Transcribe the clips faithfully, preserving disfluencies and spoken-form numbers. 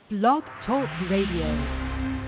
Blog Talk Radio.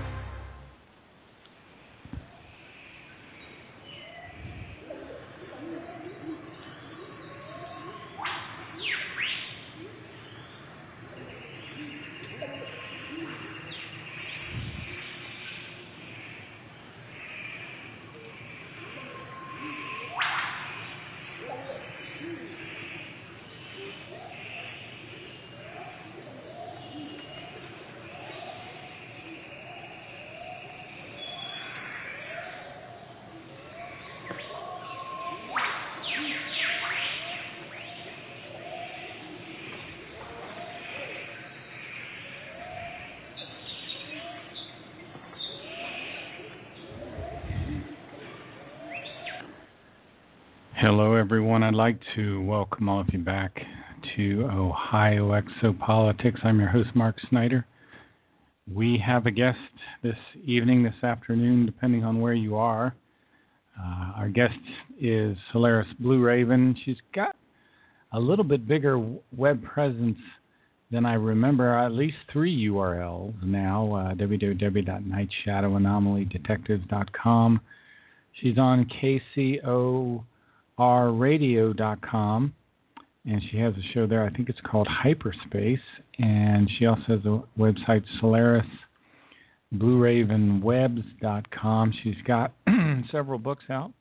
Hello, everyone. I'd like to welcome all of you back to Ohio Exopolitics. I'm your host, Mark Snyder. We have a guest this evening, this afternoon, depending on where you are. Uh, our guest is Solaris Blue Raven. She's got a little bit bigger web presence than I remember, at least three U R Ls now, uh, w w w dot night shadow anomaly detectives dot com. She's on K C O R radio dot com, and she has a show there. I think it's called Hyperspace, and she also has a website, Solaris Blue Raven Webs dot com. She's got several books out.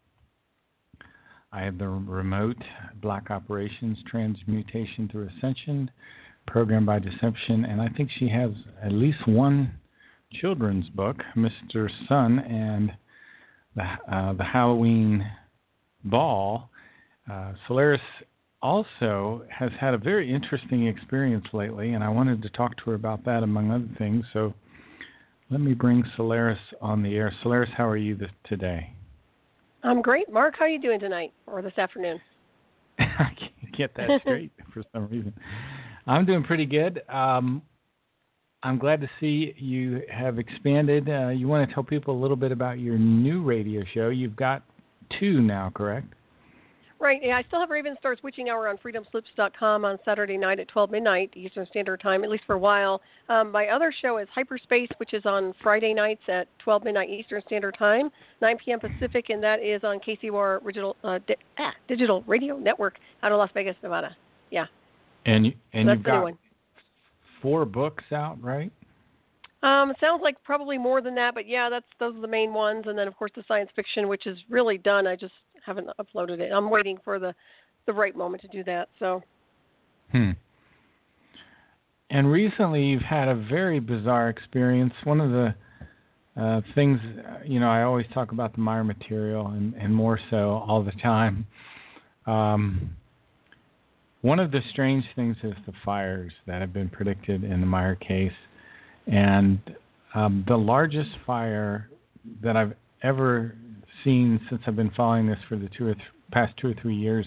I have the Remote Black Operations, Transmutation Through Ascension, Program by Deception, and I think she has at least one children's book, Mister Sun and the uh, the Halloween Ball. Uh, Solaris also has had a very interesting experience lately, and I wanted to talk to her about that, among other things. So let me bring Solaris on the air. Solaris, how are you this, today? I'm great. Mark, how are you doing tonight or this afternoon? I can't get that straight for some reason. I'm doing pretty good. Um, I'm glad to see you have expanded. Uh, you want to tell people a little bit about your new radio show. You've got two now, correct? Right. Yeah, I still have Raven Star's Witching Hour on freedom slips dot com on Saturday night at twelve midnight Eastern Standard Time, at least for a while. Um, my other show is Hyperspace, which is on Friday nights at twelve midnight Eastern Standard Time, nine p.m. Pacific, and that is on K C O R Digital, uh, di- ah, Digital Radio Network out of Las Vegas, Nevada. Yeah. And, you, and so you've got four books out, right? Um, it sounds like probably more than that, but yeah, that's those are the main ones. And then, of course, the science fiction, which is really done. I just haven't uploaded it. I'm waiting for the, the right moment to do that. So. Hmm. And recently, you've had a very bizarre experience. One of the uh, things, you know, I always talk about the Meyer material, and, and more so all the time. Um, one of the strange things is the fires that have been predicted in the Meyer case. And um, the largest fire that I've ever seen since I've been following this for the two or th- past two or three years,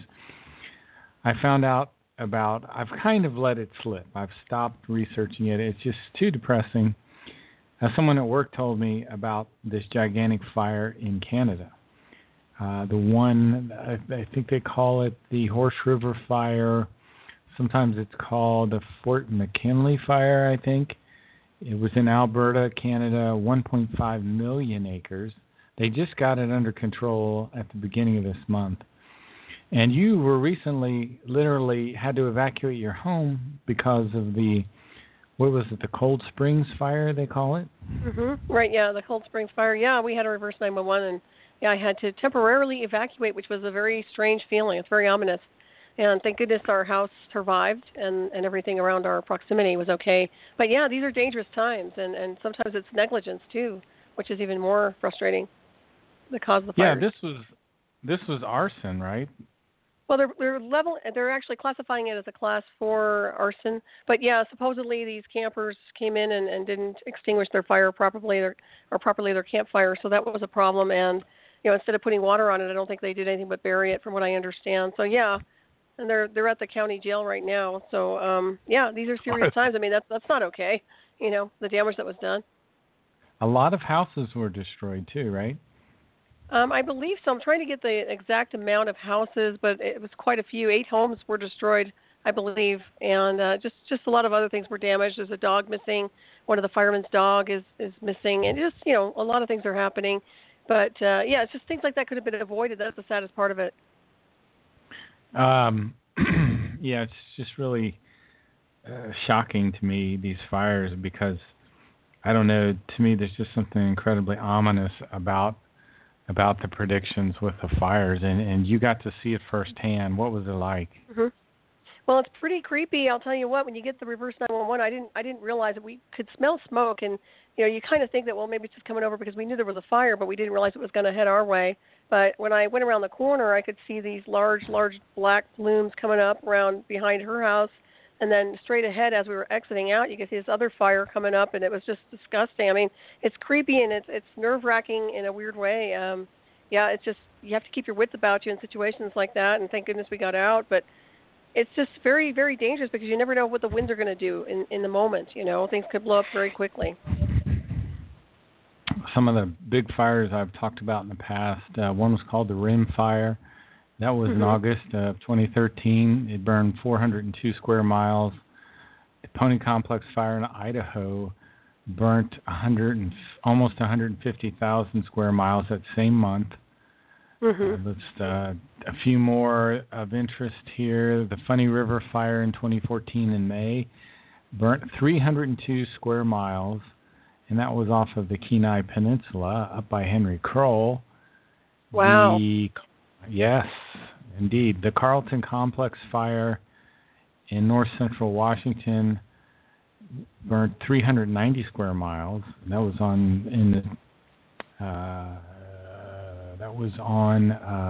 I found out about, I've kind of let it slip. I've stopped researching it. It's just too depressing. As someone at work told me about this gigantic fire in Canada. Uh, the one, I, I think they call it the Horse River Fire. Sometimes it's called the Fort McKinley Fire, I think. It was in Alberta, Canada, one point five million acres. They just got it under control at the beginning of this month. And you were recently literally had to evacuate your home because of the, what was it, the Cold Springs fire, they call it? Mm-hmm. Right, yeah, the Cold Springs fire. Yeah, we had a reverse nine one one, and yeah, I had to temporarily evacuate, which was a very strange feeling. It's very ominous. And thank goodness our house survived and, and everything around our proximity was okay. But, yeah, these are dangerous times, and, and sometimes it's negligence, too, which is even more frustrating, the cause of the fire. Yeah, this was this was arson, right? Well, they're, they're, level, they're actually classifying it as a class four arson. But, yeah, supposedly these campers came in and, and didn't extinguish their fire properly or, or properly their campfire, so that was a problem. And, you know, instead of putting water on it, I don't think they did anything but bury it from what I understand. So, yeah. And they're they're at the county jail right now. So, um, yeah, these are serious times. I mean, that's that's not okay, you know, the damage that was done. A lot of houses were destroyed too, right? Um, I believe so. I'm trying to get the exact amount of houses, but it was quite a few. Eight homes were destroyed I believe, and uh, just just a lot of other things were damaged. There's a dog missing. One of the firemen's dog is is missing, and just you know a lot of things are happening. But uh, yeah, it's just things like that could have been avoided. That's the saddest part of it. Um, yeah, it's just really uh, shocking to me, these fires, because I don't know. To me, there's just something incredibly ominous about about the predictions with the fires, and, and you got to see it firsthand. What was it like? Mm-hmm. Well, it's pretty creepy. I'll tell you what. When you get the reverse nine one one, I didn't I didn't realize that we could smell smoke, and you know you kind of think that well maybe it's just coming over because we knew there was a fire, but we didn't realize it was going to head our way. But when I went around the corner, I could see these large, large black plumes coming up around behind her house. And then straight ahead, as we were exiting out, you could see this other fire coming up, and it was just disgusting. I mean, it's creepy and it's it's nerve-wracking in a weird way. Um, yeah, it's just you have to keep your wits about you in situations like that, and thank goodness we got out. But it's just very, very dangerous because you never know what the winds are going to do in, in the moment. You know, things could blow up very quickly. Some of the big fires I've talked about in the past, uh, one was called the Rim Fire. That was mm-hmm. in August of twenty thirteen. It burned four hundred two square miles. The Pony Complex Fire in Idaho burnt one hundred and, almost one hundred fifty thousand square miles that same month. Mm-hmm. Uh, let's, uh, a few more of interest here. The Funny River Fire in twenty fourteen in May burnt three hundred two square miles, and that was off of the Kenai Peninsula up by Henry Kroll. Wow. The, yes, indeed. The Carlton Complex Fire in north central Washington burnt three hundred ninety square miles. That was on in the, uh, that was on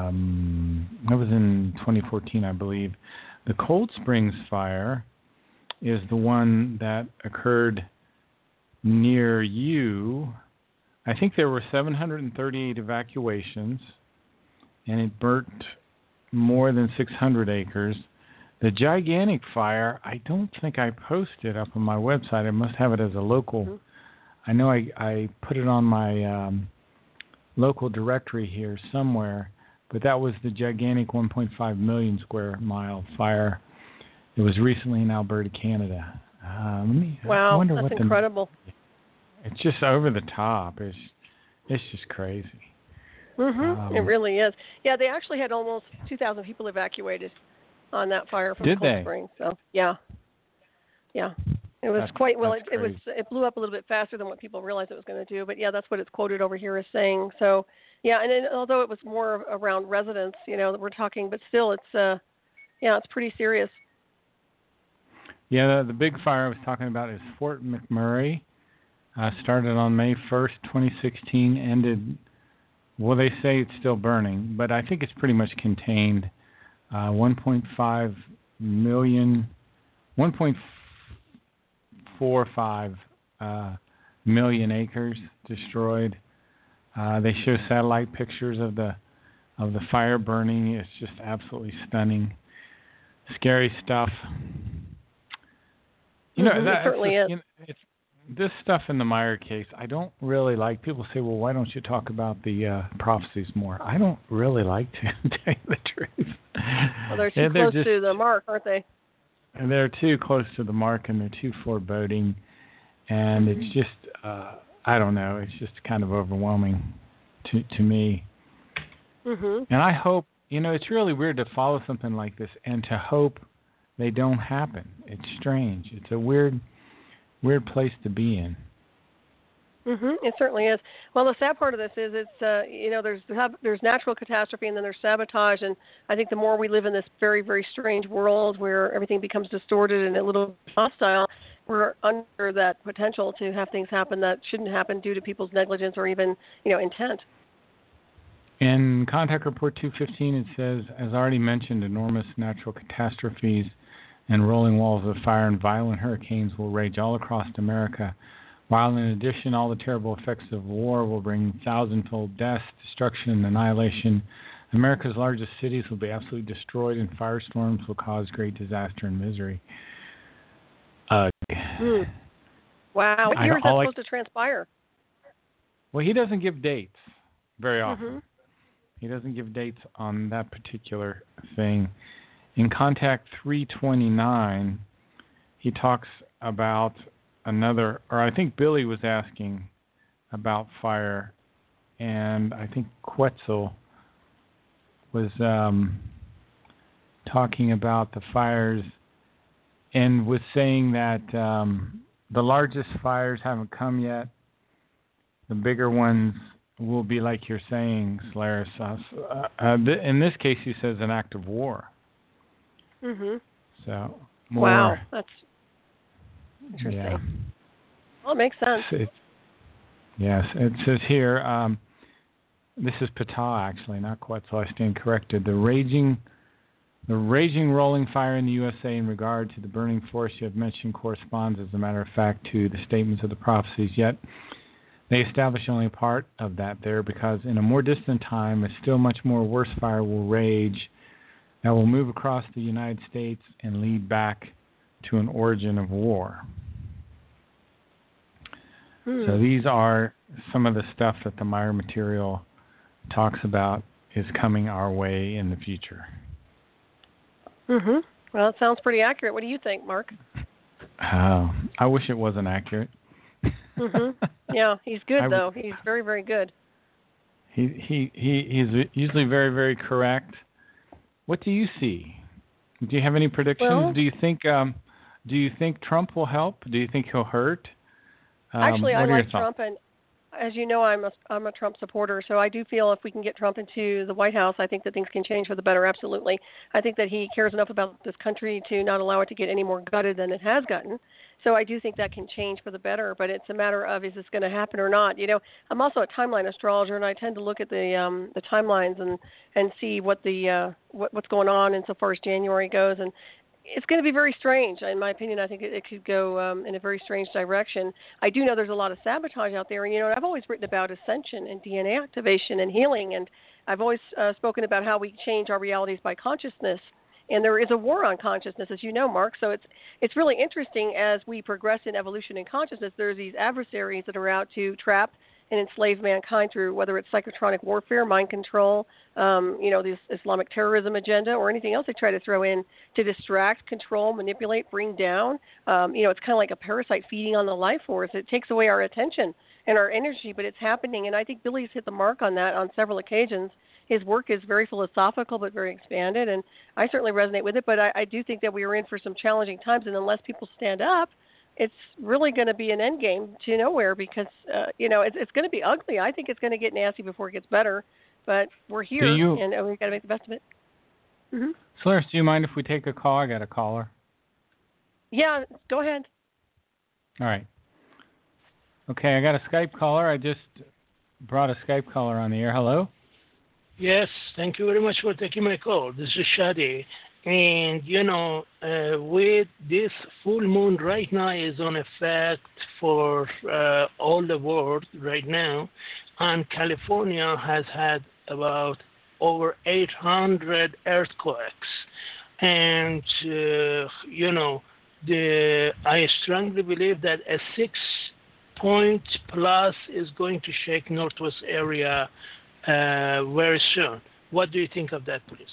um, that was in twenty fourteen, I believe. The Cold Springs Fire is the one that occurred near you. I think there were seven hundred thirty-eight evacuations, and it burnt more than six hundred acres. The Gigantic Fire, I don't think I posted up on my website. I must have it as a local. Mm-hmm. I know I, I put it on my um, local directory here somewhere, but that was the Gigantic one point five million square mile fire. It was recently in Alberta, Canada. Uh, let me, wow, I wonder that's what incredible. The, it's just over the top. It's, it's just crazy. Mhm, um, it really is. Yeah, they actually had almost two thousand people evacuated on that fire from did Cold they? Spring. So yeah, yeah, it was that's, quite well. It, it was crazy. it blew up a little bit faster than what people realized it was going to do. But yeah, that's what it's quoted over here as saying. So yeah, and then, although it was more around residents, you know, that we're talking, but still, it's uh, yeah, it's pretty serious. Yeah, the, the big fire I was talking about is Fort McMurray. Uh, started on May first, twenty sixteen, ended. Well, they say it's still burning, but I think it's pretty much contained. Uh, one point five million, one point four five uh, million acres destroyed. Uh, they show satellite pictures of the of the fire burning. It's just absolutely stunning, scary stuff. You know, mm-hmm, that, it certainly it's, is. You know, it's this stuff in the Meyer case. I don't really like. People say, "Well, why don't you talk about the uh, prophecies more?" I don't really like to tell you the truth. Well, they're too yeah, they're close just, to the mark, aren't they? And they're too close to the mark, and they're too foreboding, and mm-hmm. it's just, uh, I don't know. It's just kind of overwhelming to to me. Mm-hmm. And I hope, you know, it's really weird to follow something like this and to hope they don't happen. It's strange. It's a weird, weird place to be in. Mhm, it certainly is. Well, the sad part of this is it's uh, you know there's there's natural catastrophe and then there's sabotage, and I think the more we live in this very very strange world where everything becomes distorted and a little hostile, we're under that potential to have things happen that shouldn't happen due to people's negligence or even you know intent. In Contact Report two fifteen, it says, as already mentioned, enormous natural catastrophes and rolling walls of fire and violent hurricanes will rage all across America. While in addition, all the terrible effects of war will bring thousandfold death, destruction, and annihilation. America's largest cities will be absolutely destroyed, and firestorms will cause great disaster and misery. Uh, mm. Wow. What year is that supposed I, to transpire? Well, he doesn't give dates very often. Mm-hmm. He doesn't give dates on that particular thing. In Contact three twenty-nine, he talks about another, or I think Billy was asking about fire, and I think Quetzal was um, talking about the fires and was saying that um, the largest fires haven't come yet. The bigger ones will be like you're saying, Solaris. Uh, uh, th- in this case, he says an act of war. Mhm. So more, wow, that's interesting. Yeah. Well, it makes sense. It, yes, it says here. Um, this is Ptah, actually, not Quetzal. I stand corrected. The raging, the raging, rolling fire in the U S A in regard to the burning forest you have mentioned corresponds, as a matter of fact, to the statements of the prophecies. Yet they establish only a part of that there, because in a more distant time, a still much more worse fire will rage that will move across the United States and lead back to an origin of war. Hmm. So these are some of the stuff that the Meyer material talks about is coming our way in the future. Mhm. Well, it sounds pretty accurate. What do you think, Mark? Uh, I wish it wasn't accurate. Mhm. Yeah, he's good I, though. He's very, very good. He he he he's usually very, very correct. What do you see? Do you have any predictions? Well, do you think um, do you think Trump will help? Do you think he'll hurt? Um, actually, I what are your like Trump, thoughts? and as you know, I'm a I'm a Trump supporter. So I do feel if we can get Trump into the White House, I think that things can change for the better. Absolutely, I think that he cares enough about this country to not allow it to get any more gutted than it has gotten. So I do think that can change for the better, but it's a matter of is this going to happen or not. You know, I'm also a timeline astrologer, and I tend to look at the um, the timelines and, and see what the uh, what, what's going on insofar as January goes, and it's going to be very strange. In my opinion, I think it, it could go um, in a very strange direction. I do know there's a lot of sabotage out there, and you know, I've always written about ascension and D N A activation and healing, and I've always uh, spoken about how we change our realities by consciousness. And there is a war on consciousness, as you know, Mark. So it's it's really interesting as we progress in evolution and consciousness. There's these adversaries that are out to trap and enslave mankind through whether it's psychotronic warfare, mind control, um, you know, this Islamic terrorism agenda, or anything else they try to throw in to distract, control, manipulate, bring down. Um, you know, it's kind of like a parasite feeding on the life force. It takes away our attention and our energy, but it's happening. And I think Billy's hit the mark on that on several occasions. His work is very philosophical but very expanded, and I certainly resonate with it. But I, I do think that we are in for some challenging times, and unless people stand up, it's really going to be an end game to nowhere because, uh, you know, it's, it's going to be ugly. I think it's going to get nasty before it gets better, but we're here, you, and uh, we've got to make the best of it. Mm-hmm. Solaris, do you mind if we take a call? I got a caller. Yeah, go ahead. All right. Okay, I got a Skype caller. I just brought a Skype caller on the air. Hello? Yes, thank you very much for taking my call. This is Shadi. And, you know, uh, with this full moon right now is on effect for uh, all the world right now. And California has had about over eight hundred earthquakes. And, uh, you know, the I strongly believe that a six point plus is going to shake Northwest area uh, very soon. What do you think of that, please?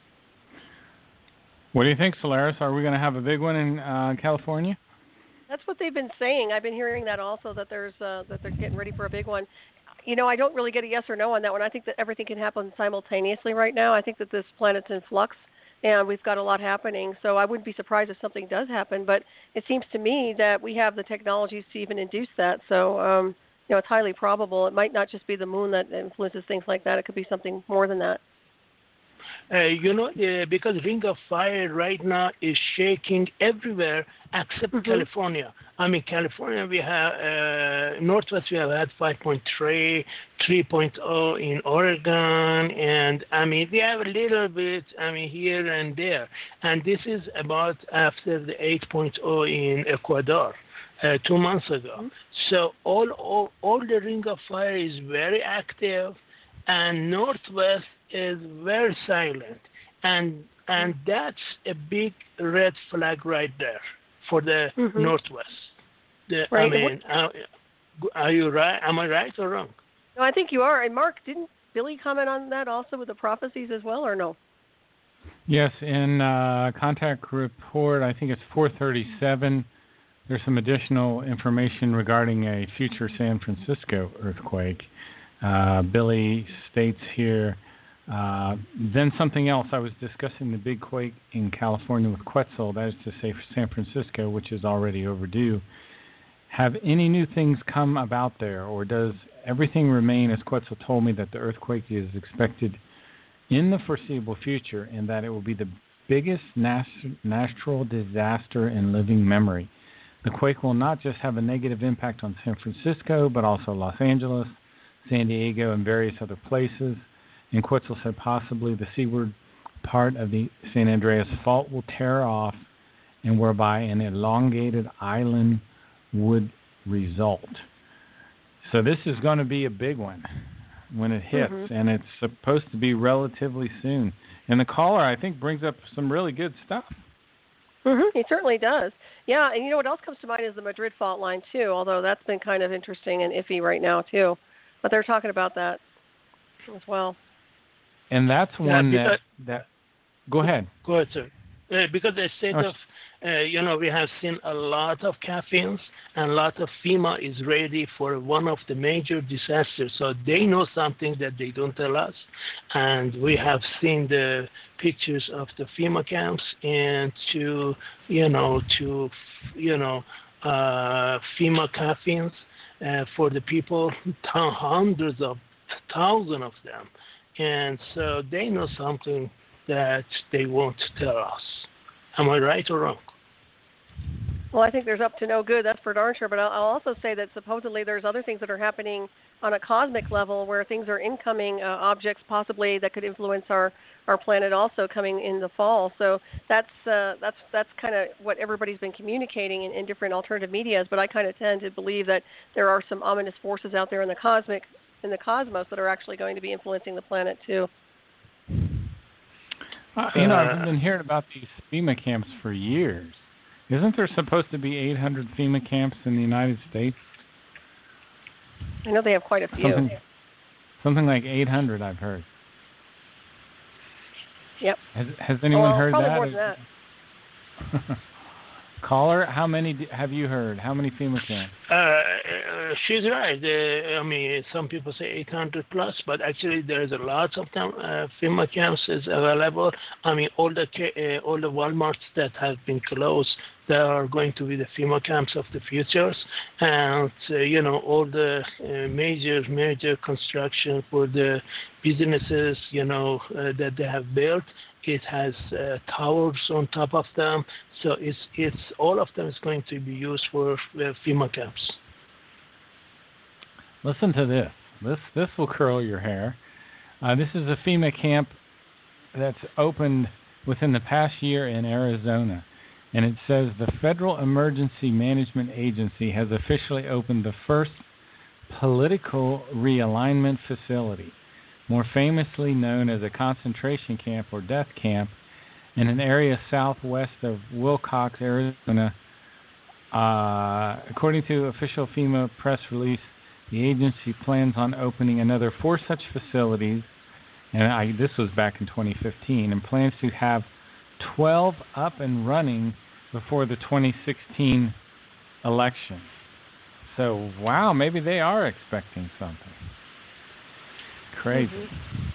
What do you think, Solaris? Are we going to have a big one in uh, California? That's what they've been saying. I've been hearing that also, that there's uh, that they're getting ready for a big one. You know, I don't really get a yes or no on that one. I think that everything can happen simultaneously right now. I think that this planet's in flux, and we've got a lot happening. So I wouldn't be surprised if something does happen. But it seems to me that we have the technologies to even induce that. So, um, you know, it's highly probable. It might not just be the moon that influences things like that. It could be something more than that. Uh, you know, uh, because Ring of Fire right now is shaking everywhere except mm-hmm. California. I mean, California, we have, uh, Northwest, we have had five point three, three point oh in Oregon, and, I mean, we have a little bit, I mean, here and there. And this is about after the eight point oh in Ecuador. Uh, two months ago. Mm-hmm. So all, all all the Ring of Fire is very active, and Northwest is very silent, and and that's a big red flag right there for the mm-hmm. Northwest. The, right. I mean, uh, are you right? Am I right or wrong? No, I think you are. And Mark, didn't Billy comment on that also with the prophecies as well, or no? Yes, in uh, contact report, I think it's four thirty-seven. There's some additional information regarding a future San Francisco earthquake. Uh, Billy states here, uh, then something else. I was discussing the big quake in California with Quetzal, that is to say for San Francisco, which is already overdue. Have any new things come about there, or does everything remain, as Quetzal told me, that the earthquake is expected in the foreseeable future and that it will be the biggest nas- natural disaster in living memory? The quake will not just have a negative impact on San Francisco, but also Los Angeles, San Diego, and various other places. And Quetzal said possibly the seaward part of the San Andreas Fault will tear off, and whereby an elongated island would result. So this is going to be a big one when it hits, mm-hmm. and it's supposed to be relatively soon. And the caller, I think, brings up some really good stuff. Mm-hmm. He certainly does. Yeah, and you know what else comes to mind is the Madrid fault line, too, although that's been kind of interesting and iffy right now, too. But they're talking about that as well. And that's one yeah, that, that... Go ahead. Go ahead, sir. Uh, because the state oh, of, uh, you know, we have seen a lot of caffeines and a lot of FEMA is ready for one of the major disasters. So they know something that they don't tell us. And we have seen the pictures of the FEMA camps and to, you know, to, you know, uh, FEMA caffeines uh, for the people, hundreds of thousands of them. And so they know something that they won't tell us. Am I right or wrong? Well, I think there's up to no good, that's for darn sure. But I'll, I'll also say that supposedly there's other things that are happening on a cosmic level where things are incoming uh, objects possibly that could influence our, our planet also coming in the fall. So that's uh, that's that's kind of what everybody's been communicating in, in different alternative medias. But I kind of tend to believe that there are some ominous forces out there in the cosmic in the cosmos that are actually going to be influencing the planet too. Uh, you know, I've been hearing about these FEMA camps for years. Isn't there supposed to be eight hundred FEMA camps in the United States? I know they have quite a few. Something, something like eight hundred, I've heard. Yep. Has, has anyone oh, heard probably that? More than that. Caller, how many have you heard? How many FEMA camps? Uh, she's right. Uh, I mean, some people say eight hundred plus, but actually there's a lot of them. Uh, FEMA camps is available. I mean, all the uh, all the Walmarts that have been closed, they are going to be the FEMA camps of the futures, and uh, you know, all the uh, major major construction for the businesses, you know, uh, that they have built. It has uh, towers on top of them, so it's it's all of them is going to be used for uh, FEMA camps. Listen to this. This this will curl your hair. Uh, this is a FEMA camp that's opened within the past year in Arizona, and it says the Federal Emergency Management Agency has officially opened the first political realignment facility, more famously known as a concentration camp or death camp, in an area southwest of Willcox, Arizona. Uh, according to official FEMA press release, the agency plans on opening another four such facilities, and I, this was back in twenty fifteen, and plans to have twelve up and running before the twenty sixteen election. So, wow, maybe they are expecting something. Crazy. Mm-hmm.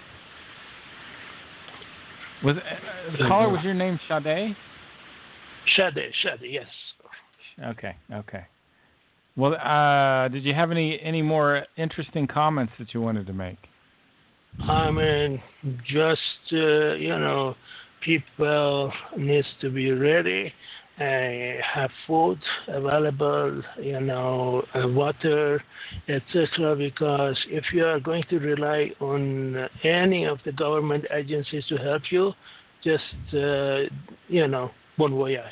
Was uh, the caller, was your name Sade? Sade, Sade, yes. Okay, okay. Well, uh, did you have any, any more interesting comments that you wanted to make? I mean, just, uh, you know, people needs to be ready, uh, have food available, you know, uh, water, et cetera. Because if you are going to rely on any of the government agencies to help you, just, uh, you know, bon voyage.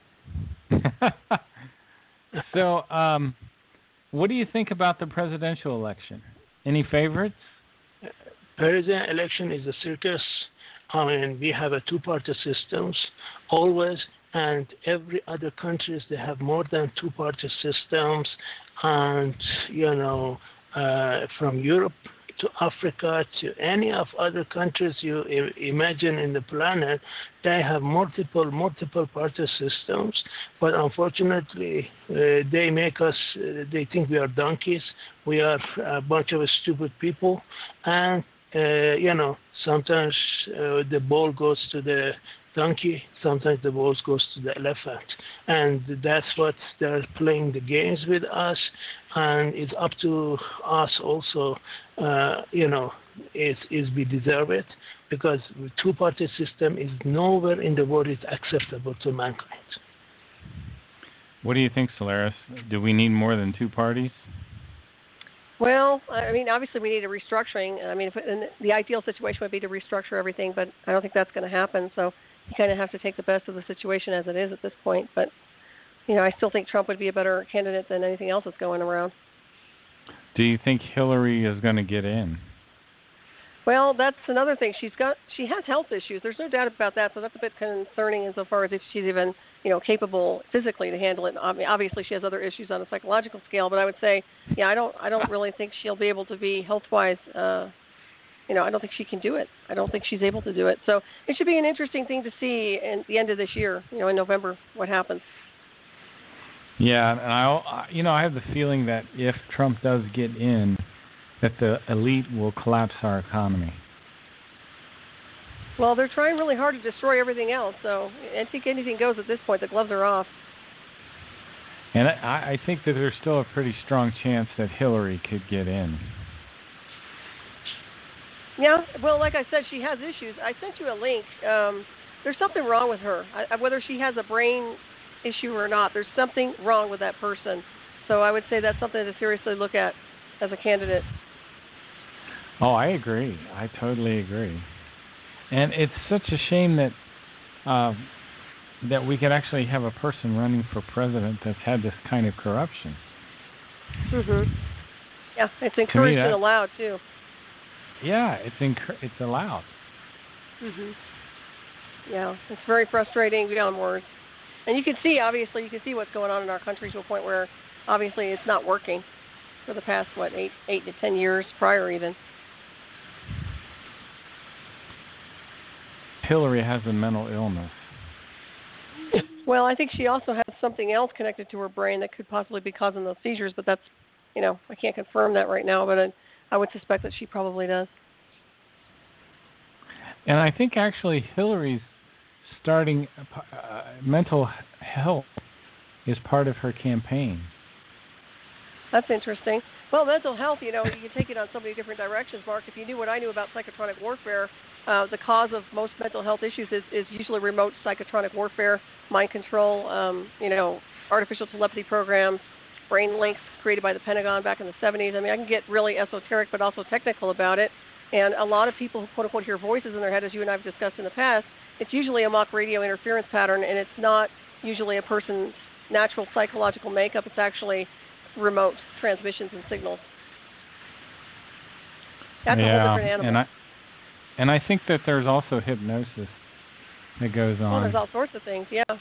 So, um, what do you think about the presidential election? Any favorites? President election is a circus. I mean, we have a two-party systems always, and every other countries, they have more than two-party systems. And, you know, uh, from Europe to Africa, to any of other countries you I- imagine in the planet, they have multiple, multiple party systems. But unfortunately, uh, they make us, uh, they think we are donkeys. We are a bunch of stupid people. And, uh, you know, sometimes uh, the ball goes to the donkey, sometimes the ball goes to the elephant. And that's what they're playing the games with us. And it's up to us also, uh, you know, is is we deserve it, because the two-party system is nowhere in the world is acceptable to mankind. What do you think, Solaris? Do we need more than two parties? Well, I mean, obviously we need a restructuring. I mean, if, and the ideal situation would be to restructure everything, but I don't think that's going to happen. So you kind of have to take the best of the situation as it is at this point. But, you know, I still think Trump would be a better candidate than anything else that's going around. Do you think Hillary is going to get in? Well, that's another thing. She's got she has health issues. There's no doubt about that. So that's a bit concerning insofar as if she's even, you know, capable physically to handle it. I mean, obviously, she has other issues on a psychological scale. But I would say, yeah, I don't I don't really think she'll be able to be health-wise. Uh, you know, I don't think she can do it. I don't think she's able to do it. So it should be an interesting thing to see at the end of this year. You know, in November, what happens. Yeah, and I, you know, I have the feeling that if Trump does get in, that the elite will collapse our economy. Well, they're trying really hard to destroy everything else, so I think anything goes at this point. The gloves are off. And I, I think that there's still a pretty strong chance that Hillary could get in. Yeah, well, like I said, she has issues. I sent you a link. Um, there's something wrong with her. I, whether she has a brain issue or not, there's something wrong with that person. So I would say that's something to seriously look at as a candidate. Oh, I agree. I totally agree. And it's such a shame that uh, that we could actually have a person running for president that's had this kind of corruption. Mhm. Yeah, it's encouraged that, and allowed too. Yeah, it's enc- it's allowed. Mhm. Yeah, it's very frustrating beyond words. And you can see, obviously, you can see what's going on in our country to a point where, obviously, it's not working for the past what eight, eight to ten years prior, even. Hillary has a mental illness. Well, I think she also has something else connected to her brain that could possibly be causing those seizures, but that's, you know, I can't confirm that right now, but I, I would suspect that she probably does. And I think actually Hillary's starting uh, mental health is part of her campaign. That's interesting. Well, mental health, you know, you can take it on so many different directions, Mark. If you knew what I knew about psychotronic warfare, uh, the cause of most mental health issues is, is usually remote psychotronic warfare, mind control, um, you know, artificial telepathy programs, brain links created by the Pentagon back in the seventies. I mean, I can get really esoteric but also technical about it. And a lot of people who, quote-unquote, hear voices in their head, as you and I have discussed in the past, it's usually a mock radio interference pattern, and it's not usually a person's natural psychological makeup. It's actually remote transmissions and signals. That's yeah, a whole different animal. And I, and I think that there's also hypnosis that goes on. Well, there's all sorts of things, yeah.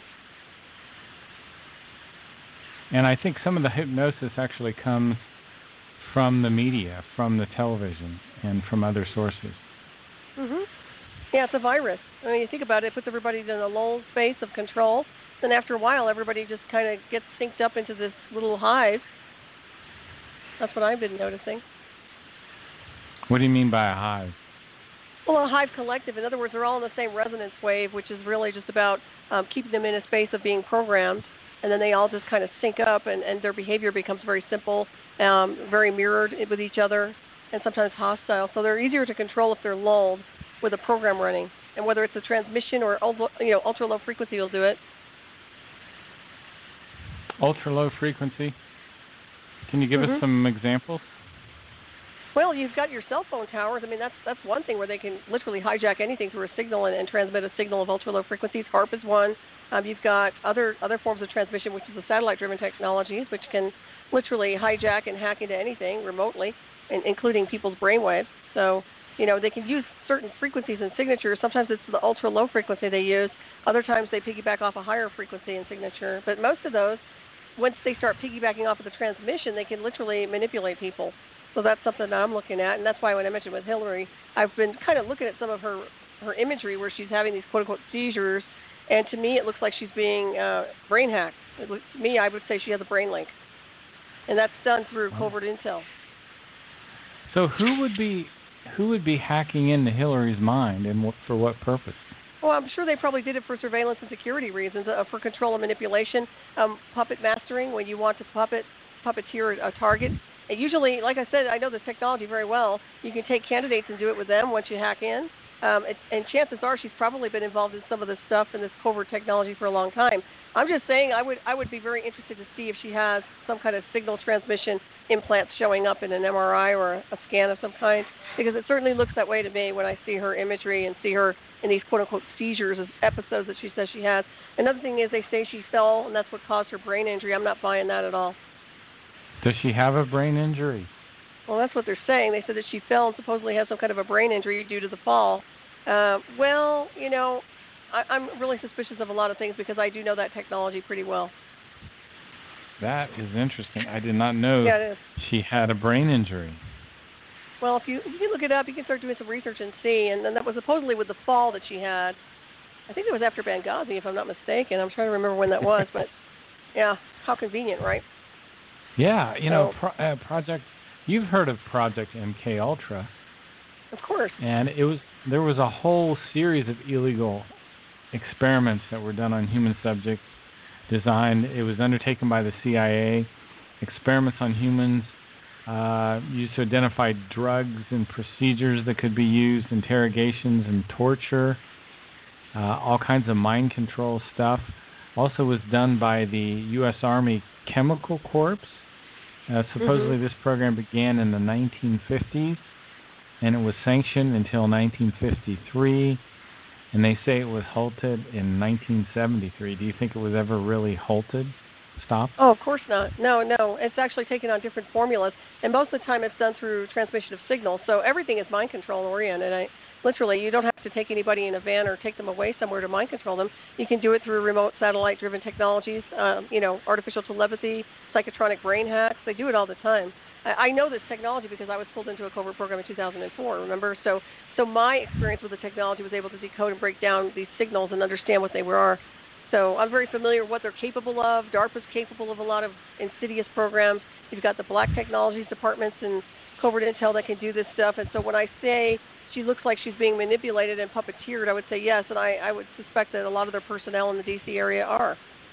And I think some of the hypnosis actually comes from the media, from the television, and from other sources. Mhm. Yeah, it's a virus. I mean, you think about it, it puts everybody in a lull space of control. Then after a while, everybody just kind of gets synced up into this little hive. That's what I've been noticing. What do you mean by a hive? Well, a hive collective. In other words, they're all in the same resonance wave, which is really just about um, keeping them in a space of being programmed. And then they all just kind of sync up, and, and their behavior becomes very simple, um, very mirrored with each other, and sometimes hostile. So they're easier to control if they're lulled with a program running. And whether it's a transmission or you know ultra low frequency will do it. Ultra low frequency? Can you give mm-hmm. us some examples? Well, you've got your cell phone towers. I mean, that's that's one thing where they can literally hijack anything through a signal and, and transmit a signal of ultra low frequencies. HAARP is one. Um, you've got other other forms of transmission, which is the satellite-driven technologies, which can literally hijack and hack into anything remotely, and, including people's brainwaves. So, you know, they can use certain frequencies and signatures. Sometimes it's the ultra-low frequency they use. Other times they piggyback off a higher frequency and signature. But most of those, once they start piggybacking off of the transmission, they can literally manipulate people. So that's something that I'm looking at, and that's why when I mentioned with Hillary, I've been kind of looking at some of her, her imagery where she's having these quote-unquote seizures, and to me it looks like she's being uh, brain hacked. It looks, to me, I would say she has a brain link, and that's done through covert intel. So who would be who would be hacking into Hillary's mind, and what, for what purpose? Well, I'm sure they probably did it for surveillance and security reasons, uh, for control and manipulation, um, puppet mastering, when you want to puppet puppeteer a target. And usually, like I said, I know the technology very well. You can take candidates and do it with them once you hack in. Um, it, and chances are she's probably been involved in some of this stuff and this covert technology for a long time. I'm just saying I would I would be very interested to see if she has some kind of signal transmission implants showing up in an M R I or a, a scan of some kind, because it certainly looks that way to me when I see her imagery and see her in these quote-unquote seizures episodes that she says she has. Another thing is they say she fell and that's what caused her brain injury. I'm not buying that at all. Does she have a brain injury? Well, that's what they're saying. They said that she fell and supposedly has some kind of a brain injury due to the fall. Uh, well, you know, I, I'm really suspicious of a lot of things because I do know that technology pretty well. That is interesting. I did not know yeah, it is. she had a brain injury. Well, if you if you look it up, you can start doing some research and see. And then that was supposedly with the fall that she had. I think it was after Benghazi, if I'm not mistaken. I'm trying to remember when that was, but yeah, how convenient, right? Yeah, you know, So- pro, uh, Project. You've heard of Project M K Ultra, Of course. and it was there was a whole series of illegal experiments that were done on human subjects. Designed, it was undertaken by the C I A. Experiments on humans uh, used to identify drugs and procedures that could be used, interrogations and torture, uh, all kinds of mind control stuff. Also was done by the U S Army Chemical Corps. Uh, supposedly Mhm. this program began in the nineteen fifties, and it was sanctioned until nineteen fifty-three, and they say it was halted in nineteen seventy-three. Do you think it was ever really halted, stopped? Oh, of course not. No, no. It's actually taken on different formulas, and most of the time it's done through transmission of signals. So everything is mind control oriented. I, literally, you don't have to take anybody in a van or take them away somewhere to mind control them. You can do it through remote satellite-driven technologies, um, you know, artificial telepathy, psychotronic brain hacks. They do it all the time. I, I know this technology because I was pulled into a covert program in two thousand four, remember? So, so my experience with the technology was able to decode and break down these signals and understand what they were. So I'm very familiar with what they're capable of. DARPA's capable of a lot of insidious programs. You've got the black technologies departments and covert intel that can do this stuff. And so when I say she looks like she's being manipulated and puppeteered, I would say yes, and I, I would suspect that a lot of their personnel in the D C area are.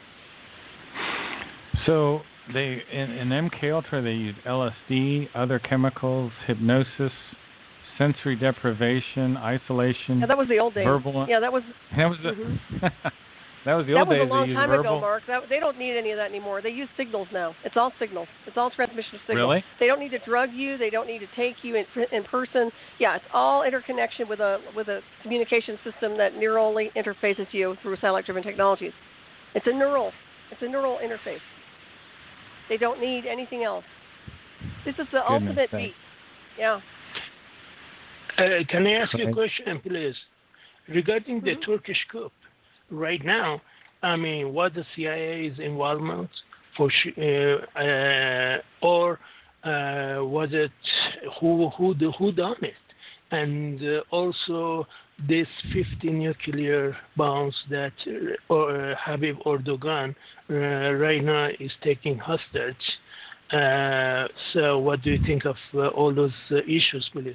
So they in, in M K Ultra they used L S D, other chemicals, hypnosis, sensory deprivation, isolation. Yeah, that was the old days. Verbal. Yeah, that was. That was the. Mhm. That was the That old was days. a long they used time verbal. ago, Mark. That, they don't need any of that anymore. They use signals now. It's all signals. It's all transmission of signals. Really? They don't need to drug you. They don't need to take you in, in person. Yeah, it's all interconnection with a with a communication system that neurally interfaces you through satellite-driven technologies. It's a neural. It's a neural interface. They don't need anything else. This is the Goodness ultimate sake. beat. Yeah. Uh, can I ask you Okay. a question, please? Regarding the Mhm. Turkish coup, right now, I mean, what the C I A's involvement for, sh- uh, uh, or uh, was it who who the, who done it, and uh, also this fifty nuclear bombs that uh, or, uh, Habib Erdogan uh, right now is taking hostage. Uh, so, what do you think of uh, all those uh, issues, please?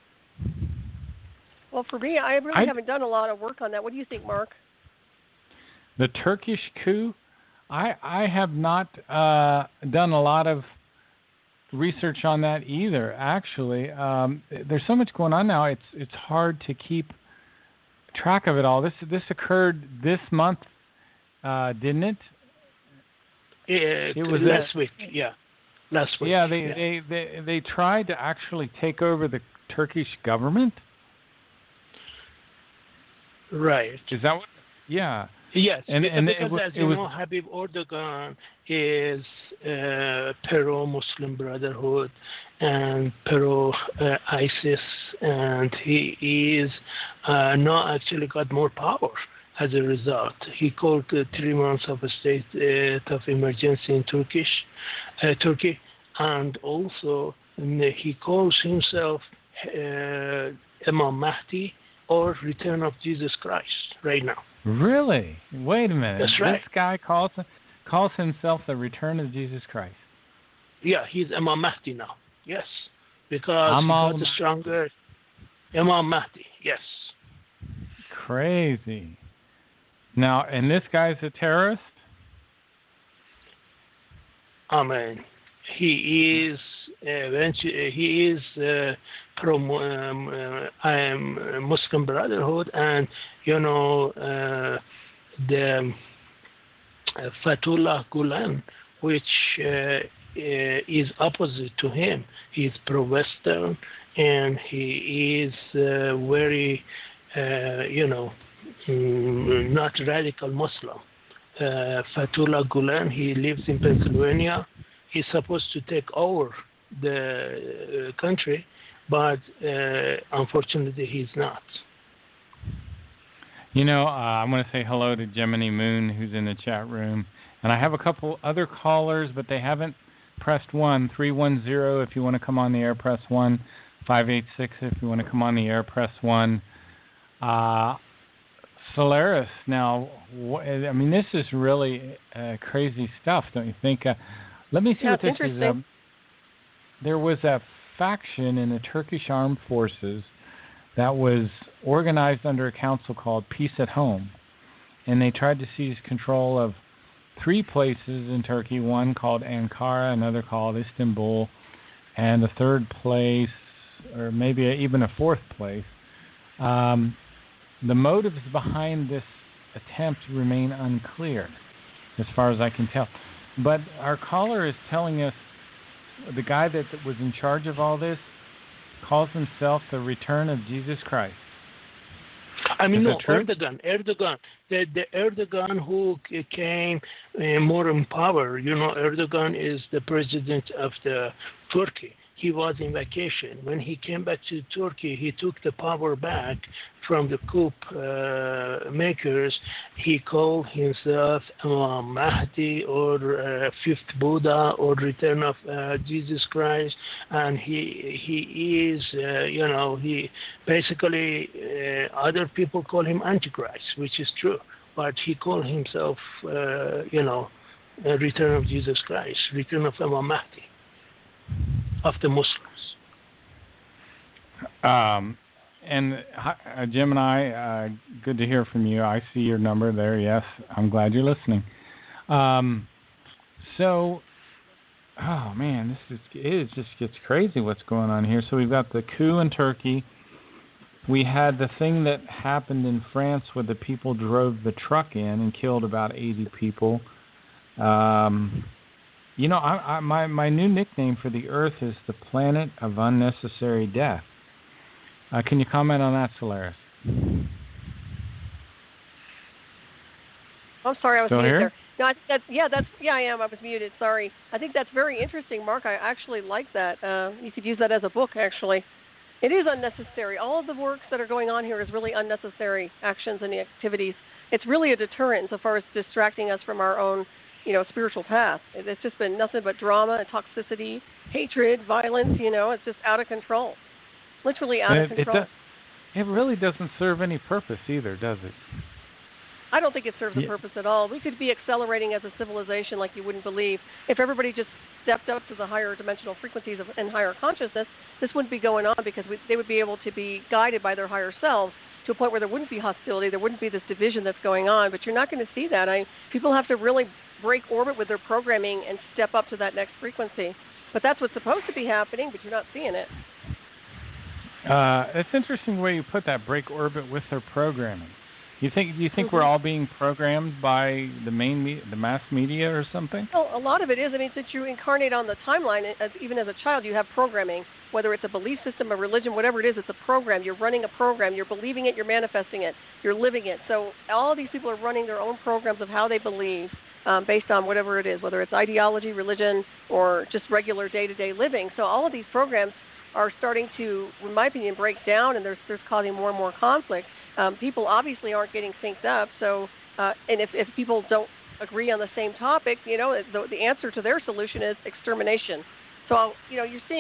Well, for me, I really I- haven't done a lot of work on that. What do you think, Mark? The Turkish coup, I I have not uh, done a lot of research on that either. Actually, um, there's so much going on now. It's it's hard to keep track of it all. This this occurred this month, uh, didn't it? Uh, It was last a- week, yeah. Last week. Yeah, they, They, they they tried to actually take over the Turkish government. Right. Is that what? Yeah. Yes, And- because, and it because wa- as it you was- know, Habib Erdogan is uh, pro-Muslim Brotherhood and pro-ISIS, and he is uh, now actually got more power as a result. He called uh, three months of a state uh, of emergency in Turkish, uh, Turkey, and also and he calls himself uh, Imam Mahdi or Return of Jesus Christ right now. Really? Wait a minute. That's right. This guy calls calls himself the Return of Jesus Christ. Yeah, he's Imam Mahdi now. Yes, because Amal he got stronger. Imam Mahdi. Yes. Crazy. Now, and this guy's a terrorist? I mean, he is eventually he is uh, from um, uh, I am Muslim Brotherhood, and you know uh, the uh, Fatullah Gulen, which uh, uh, is opposite to him. He's pro-Western, and he is uh, very uh, you know mm, not radical Muslim. Uh, Fatullah Gulen, he lives in Pennsylvania. He's supposed to take over the uh, country, but uh, unfortunately he's not. You know, uh, I want to say hello to Gemini Moon, who's in the chat room. And I have a couple other callers, but they haven't pressed one. three one zero if you want to come on the air, press one. five eight six if you want to come on the air, press one. Uh, Solaris, now, wh- I mean, this is really uh, crazy stuff, don't you think? Uh, let me see yeah, what this interesting. is. Um, there was a faction in the Turkish armed forces that was organized under a council called Peace at Home, and they tried to seize control of three places in Turkey, one called Ankara, another called Istanbul, and the third place, or maybe even a fourth place. Um, the motives behind this attempt remain unclear, as far as I can tell. But our caller is telling us the guy that was in charge of all this calls himself the Return of Jesus Christ. I mean, Is no, that true? Erdogan, Erdogan, the, the Erdogan who came uh, more in power. You know, Erdogan is the president of the Turkey. He was in vacation. When he came back to Turkey, he took the power back from the coup uh, makers. He called himself Imam Mahdi or uh, Fifth Buddha or Return of uh, Jesus Christ, and he he is uh, you know he basically uh, other people call him Antichrist, which is true, but he called himself uh, you know uh, Return of Jesus Christ, Return of Imam Mahdi of the Muslims. Um, and uh, Gemini, uh, good to hear from you. I see your number there. Yes, I'm glad you're listening. Um, so, oh man, this is it just gets crazy what's going on here. So we've got the coup in Turkey. We had the thing that happened in France where the people drove the truck in and killed about eighty people. Um, You know, I, I, my my new nickname for the Earth is the planet of unnecessary death. Uh, can you comment on that, Solaris? I'm sorry, I was Still muted here? there. No, I think that's yeah, that's yeah, I am. I was muted. Sorry. I think that's very interesting, Mark. I actually like that. Uh, you could use that as a book, actually. It is unnecessary. All of the works that are going on here is really unnecessary actions and activities. It's really a deterrent insofar as distracting us from our own, you know, spiritual path. It's just been nothing but drama and toxicity, hatred, violence. You know, it's just out of control, literally out it, of control. It, do, it really doesn't serve any purpose either, does it? I don't think it serves a Yeah. purpose at all. We could be accelerating as a civilization like you wouldn't believe. If everybody just stepped up to the higher dimensional frequencies of, and higher consciousness, this wouldn't be going on because we, they would be able to be guided by their higher selves to a point where there wouldn't be hostility, there wouldn't be this division that's going on. But you're not going to see that. I people have to really break orbit with their programming and step up to that next frequency. But that's what's supposed to be happening, but you're not seeing it. Uh, it's interesting the way you put that, break orbit with their programming. You think you think Mm-hmm. we're all being programmed by the main me- the mass media or something? Well, a lot of it is. I mean, since you incarnate on the timeline, as, even as a child, you have programming, whether it's a belief system, a religion, whatever it is, it's a program. You're running a program. You're believing it. You're manifesting it. You're living it. So all of these people are running their own programs of how they believe um, based on whatever it is, whether it's ideology, religion, or just regular day-to-day living. So all of these programs are starting to, in my opinion, break down, and there's, there's causing more and more conflict. Um, people obviously aren't getting synced up, so uh, and if, if people don't agree on the same topic, you know, the, the answer to their solution is extermination. So, you know, you're seeing this.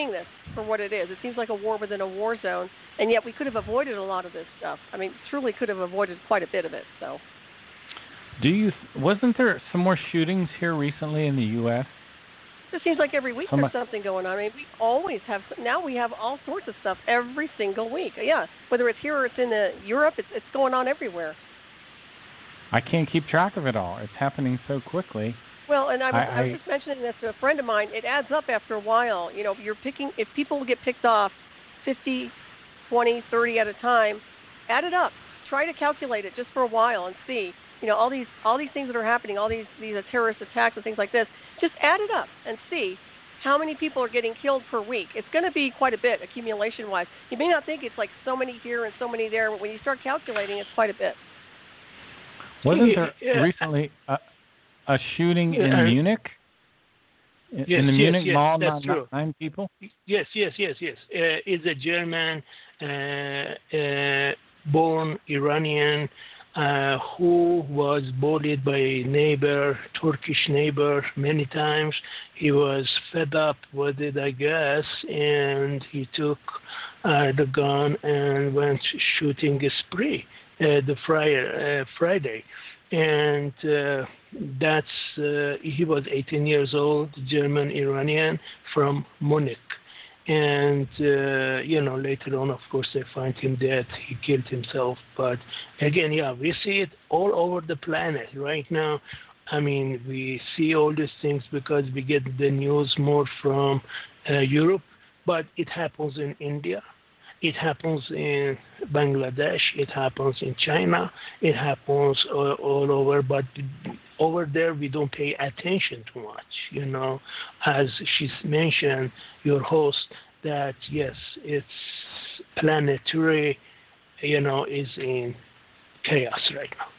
for what it is. It seems like a war within a war zone, and yet we could have avoided a lot of this stuff. I mean, truly could have avoided quite a bit of it. So, do you? Wasn't there some more shootings here recently in the U S? It seems like every week Some, there's something going on. I mean, we always have. Now we have all sorts of stuff every single week. Yeah, whether it's here or it's in the Europe, it's it's going on everywhere. I can't keep track of it all. It's happening so quickly. Well, and I was, I, I was just mentioning this to a friend of mine. It adds up after a while. You know, you're picking, if people get picked off fifty, twenty, thirty at a time, add it up. Try to calculate it just for a while and see. You know, all these all these things that are happening, all these these terrorist attacks and things like this. Just add it up and see how many people are getting killed per week. It's going to be quite a bit accumulation-wise. You may not think it's like so many here and so many there, but when you start calculating, it's quite a bit. Wasn't there yeah. recently a, a shooting in uh, Munich? In, yes, in the yes, Munich yes, mall, that's nine, true. nine people? Yes, yes, yes, yes. Uh, it's a German, uh, uh, born Iranian, uh, who was bullied by a neighbor, Turkish neighbor, many times. He was fed up with it, I guess, and he took uh, the gun and went shooting a spree. Uh, the Friday, uh, Friday, and uh, that's uh, he was eighteen years old, German Iranian from Munich, and uh, you know later on, of course, they find him dead. He killed himself. But again, yeah, we see it all over the planet right now. I mean, we see all these things because we get the news more from uh, Europe, but it happens in India. It happens in Bangladesh. It happens in China. It happens all, all over. But over there, we don't pay attention too much. You know, as she's mentioned, your host, that yes, it's planetary. You know, is in chaos right now.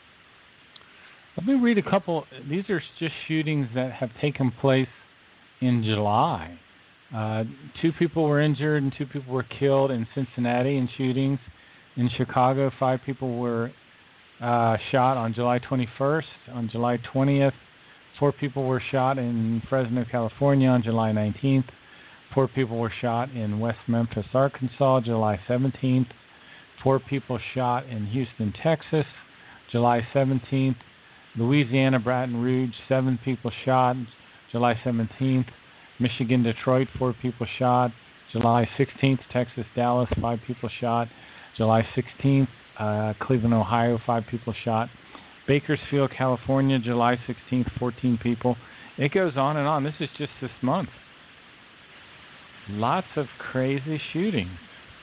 Let me read a couple. These are just shootings that have taken place in July. Uh, two people were injured and two people were killed in Cincinnati in shootings. In Chicago, five people were uh, shot on July twenty-first. On July twentieth, four people were shot in Fresno, California on July nineteenth. Four people were shot in West Memphis, Arkansas, July seventeenth. Four people shot in Houston, Texas, July seventeenth. Louisiana, Baton Rouge, seven people shot, July seventeenth. Michigan, Detroit, four people shot. July sixteenth, Texas, Dallas, five people shot. July sixteenth, uh, Cleveland, Ohio, five people shot. Bakersfield, California, July sixteenth, fourteen people. It goes on and on. This is just this month. Lots of crazy shootings.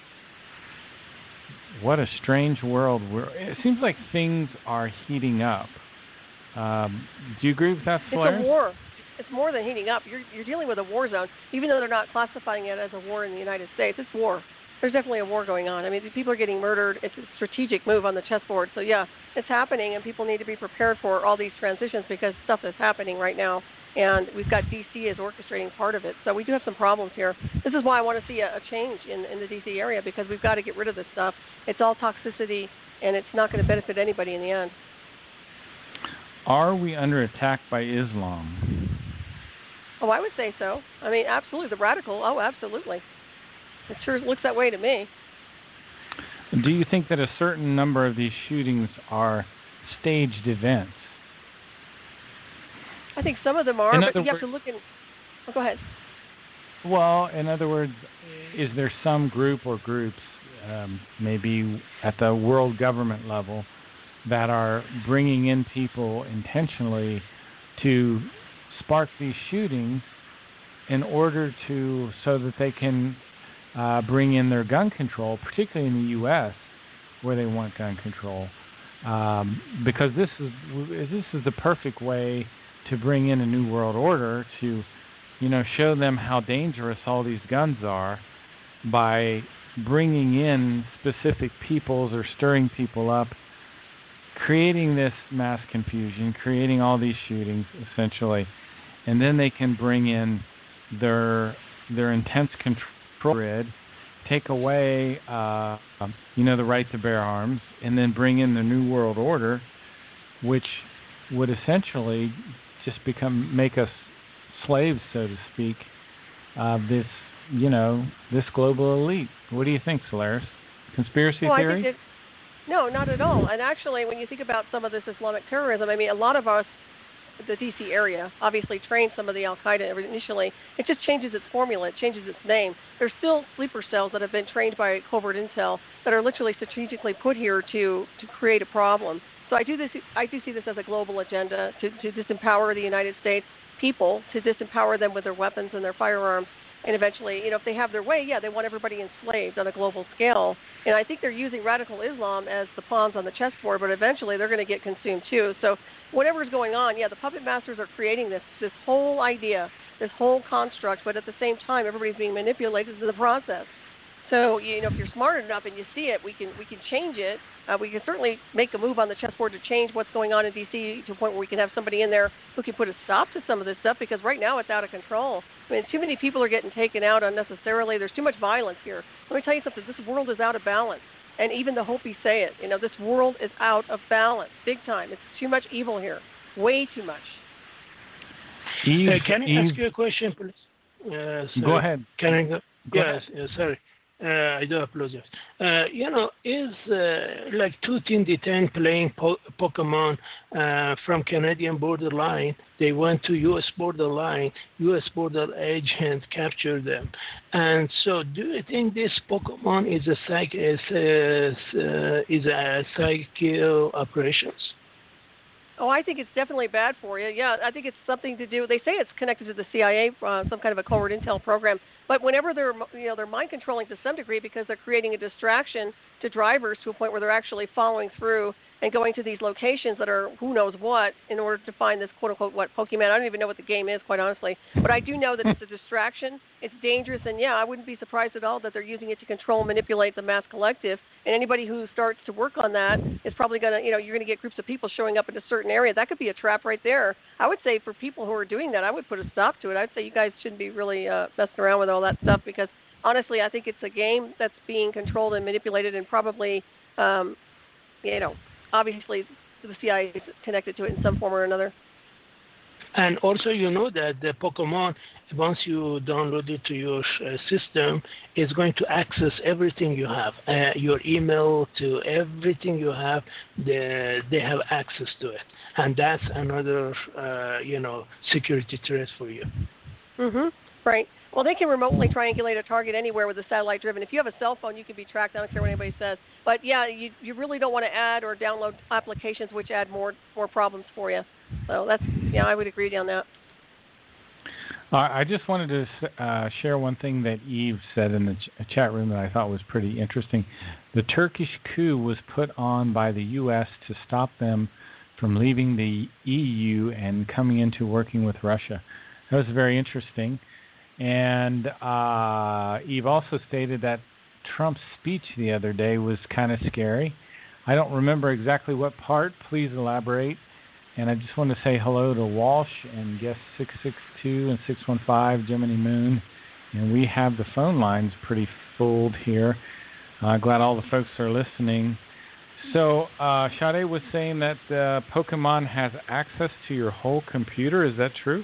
What a strange world. We're, it seems like things are heating up. Um, do you agree with that, Solaris? It's a war. It's more than heating up. You're you're dealing with a war zone, even though they're not classifying it as a war in the United States. It's war. There's definitely a war going on. I mean, people are getting murdered. It's a strategic move on the chessboard. So yeah, it's happening, and people need to be prepared for all these transitions because stuff is happening right now. And we've got D C as orchestrating part of it. So we do have some problems here. This is why I want to see a, a change in, in the D C area, because we've got to get rid of this stuff. It's all toxicity, and it's not going to benefit anybody in the end. Are we under attack by Islam? Oh, I would say so. I mean, absolutely. The radical, oh, absolutely. It sure looks that way to me. Do you think that a certain number of these shootings are staged events? I think some of them are, in but you word, have to look in... Oh, go ahead. Well, in other words, is there some group or groups, um, maybe at the world government level, that are bringing in people intentionally to spark these shootings in order to, so that they can uh, bring in their gun control, particularly in the U S, where they want gun control, um, because this is this is the perfect way to bring in a new world order, to, you know, show them how dangerous all these guns are by bringing in specific peoples or stirring people up, creating this mass confusion, creating all these shootings, essentially, and then they can bring in their their intense control grid, take away, uh, you know, the right to bear arms, and then bring in the New World Order, which would essentially just become make us slaves, so to speak, of this you know, this global elite. What do you think, Solaris? Conspiracy well, theory? I think it, no, not at all. And actually, when you think about some of this Islamic terrorism, I mean, a lot of us, the D C area, obviously trained some of the Al-Qaeda initially. It just changes its formula. It changes its name. There's still sleeper cells that have been trained by covert intel that are literally strategically put here to, to create a problem. So I do this. I do see this as a global agenda to, to disempower the United States people, to disempower them with their weapons and their firearms, and eventually, you know, if they have their way, yeah, they want everybody enslaved on a global scale. And I think they're using radical Islam as the pawns on the chessboard, but eventually they're going to get consumed too. So whatever's going on, yeah, the puppet masters are creating this this whole idea, this whole construct, but at the same time, everybody's being manipulated in the process. So, you know, if you're smart enough and you see it, we can we can change it. Uh, we can certainly make a move on the chessboard to change what's going on in D C to a point where we can have somebody in there who can put a stop to some of this stuff, because right now it's out of control. I mean, too many people are getting taken out unnecessarily. There's too much violence here. Let me tell you something. This world is out of balance. And even the Hopis say it. You know, this world is out of balance, big time. It's too much evil here, way too much. Eve, uh, can I Eve, ask you a question, please? Uh, go ahead. Can I go? Go yes, yes, sorry. Uh, I do apologize. Uh, you know, is uh, like two Team D ten playing po- Pokemon uh, from Canadian borderline. They went to U S borderline. U S border agent captured them. And so, do you think this Pokemon is a psych is a, uh, is a psycho operations? Oh, I think it's definitely bad for you. Yeah, I think it's something to do. They say it's connected to the C I A, uh, some kind of a covert intel program. But whenever they're, you know, they're mind controlling to some degree, because they're creating a distraction to drivers to a point where they're actually following through and going to these locations that are who knows what in order to find this quote unquote what Pokemon. I don't even know what the game is, quite honestly. But I do know that it's a distraction. It's dangerous, and yeah, I wouldn't be surprised at all that they're using it to control and manipulate the mass collective. And anybody who starts to work on that is probably going to, you know, you're going to get groups of people showing up in a certain area. That could be a trap right there. I would say for people who are doing that, I would put a stop to it. I'd say you guys shouldn't be really uh, messing around with all that stuff, because honestly, I think it's a game that's being controlled and manipulated, and probably, um, you know, obviously the C I A is connected to it in some form or another. And also, you know that the Pokemon, once you download it to your uh, system, is going to access everything you have, uh, your email, to everything you have. They, they have access to it, and that's another, uh, you know, security threat for you. Mhm. Right. Well, they can remotely triangulate a target anywhere with a satellite driven. If you have a cell phone, you can be tracked. I don't care what anybody says. But yeah, you you really don't want to add or download applications which add more more problems for you. So that's, yeah, I would agree on that. Uh, I just wanted to uh, share one thing that Eve said in the ch- chat room that I thought was pretty interesting. The Turkish coup was put on by the U S to stop them from leaving the E U and coming into working with Russia. That was very interesting. And uh, Eve also stated that Trump's speech the other day was kind of scary. I don't remember exactly what part. Please elaborate. And I just want to say hello to Walsh and guest six six two and six one five, Gemini Moon. And we have the phone lines pretty full here. Uh, glad all the folks are listening. So uh, Sade was saying that uh, Pokemon has access to your whole computer. Is that true?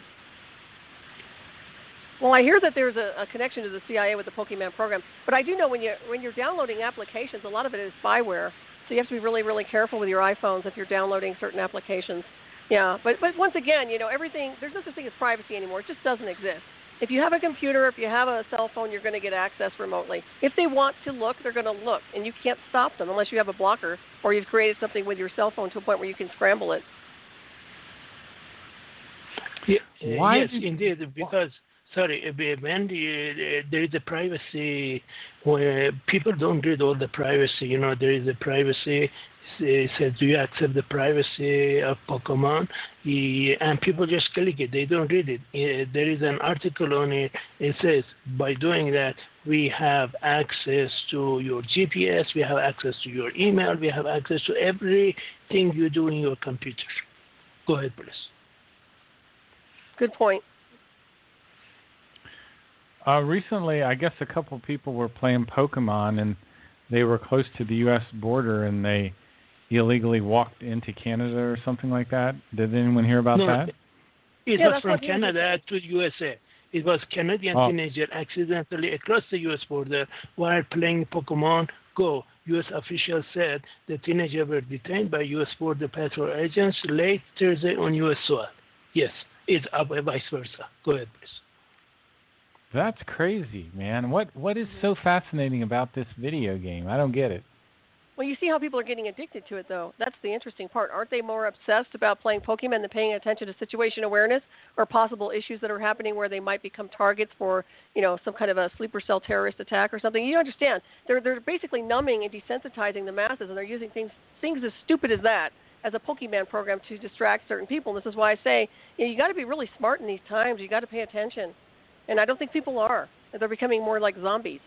Well, I hear that there's a, a connection to the C I A with the Pokemon program, but I do know when you when you're downloading applications, a lot of it is spyware. So you have to be really, really careful with your iPhones if you're downloading certain applications. Yeah, but but once again, you know, everything, there's no such thing as privacy anymore. It just doesn't exist. If you have a computer, if you have a cell phone, you're going to get access remotely. If they want to look, they're going to look, and you can't stop them unless you have a blocker or you've created something with your cell phone to a point where you can scramble it. Yeah, Why yes, did, indeed, because... Sorry, when the, there is a privacy where people don't read all the privacy. You know, there is a privacy. It says, do you accept the privacy of Pokemon? And people just click it. They don't read it. There is an article on it. It says, by doing that, we have access to your G P S. We have access to your email. We have access to everything you do in your computer. Go ahead, please. Good point. Uh, recently, I guess a couple people were playing Pokemon, and they were close to the U S border, and they illegally walked into Canada or something like that. Did anyone hear about no, that? It yeah, was from Canada to U S A. It was Canadian Oh. teenager accidentally across the U S border while playing Pokemon Go. U S officials said the teenager were detained by U S Border Patrol agents late Thursday on U S soil. Yes, it's up and vice versa. Go ahead, please. That's crazy, man. What what is so fascinating about this video game? I don't get it. Well, you see how people are getting addicted to it, though. That's the interesting part. Aren't they more obsessed about playing Pokemon than paying attention to situation awareness or possible issues that are happening where they might become targets for, you know, some kind of a sleeper cell terrorist attack or something? You understand? They're they're basically numbing and desensitizing the masses, and they're using things things as stupid as that as a Pokemon program to distract certain people. And this is why I say, you know, you got to be really smart in these times. You got to pay attention, and I don't think people are. They're becoming more like zombies.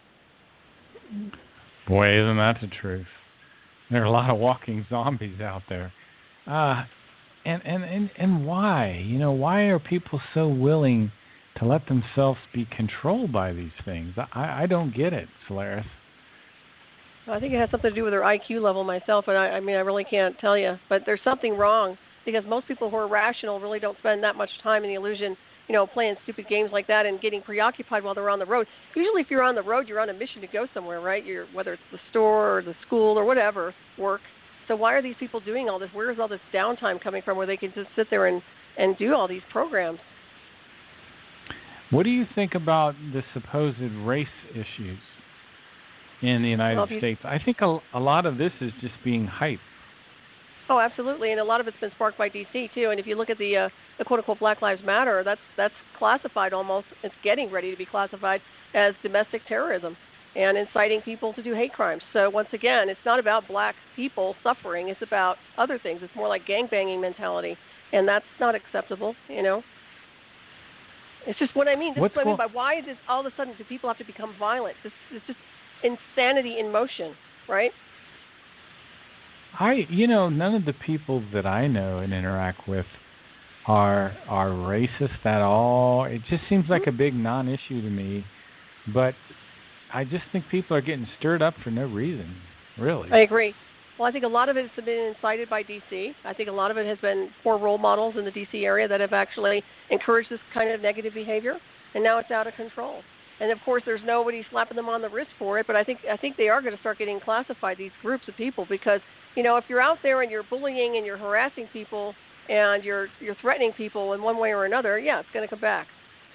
Boy, isn't that the truth? There are a lot of walking zombies out there. Uh, and, and, and, and why? You know, why are people so willing to let themselves be controlled by these things? I, I don't get it, Solaris. I think it has something to do with their I Q level myself, and I, I mean, I really can't tell you. But there's something wrong because most people who are rational really don't spend that much time in the illusion, you know, playing stupid games like that and getting preoccupied while they're on the road. Usually if you're on the road, you're on a mission to go somewhere, right? You're, whether it's the store or the school or whatever, work. So why are these people doing all this? Where is all this downtime coming from where they can just sit there and, and do all these programs? What do you think about the supposed race issues in the United well, you, States? I think a, a lot of this is just being hyped. Oh, absolutely, and a lot of it's been sparked by D C too. And if you look at the uh, the quote unquote Black Lives Matter, that's that's classified almost. It's getting ready to be classified as domestic terrorism and inciting people to do hate crimes. So once again, it's not about black people suffering. It's about other things. It's more like gangbanging mentality, and that's not acceptable. You know, it's just what I mean. This What's is what I mean go- by why is this all of a sudden do people have to become violent? This is just insanity in motion, right? I, you know, none of the people that I know and interact with are are racist at all. It just seems like a big non-issue to me. But I just think people are getting stirred up for no reason, really. I agree. Well, I think a lot of it has been incited by D C. I think a lot of it has been poor role models in the D C area that have actually encouraged this kind of negative behavior, and now it's out of control. And of course, there's nobody slapping them on the wrist for it. But I think I think they are going to start getting classified, these groups of people, because you know if you're out there and you're bullying and you're harassing people and you're you're threatening people in one way or another, yeah, it's going to come back.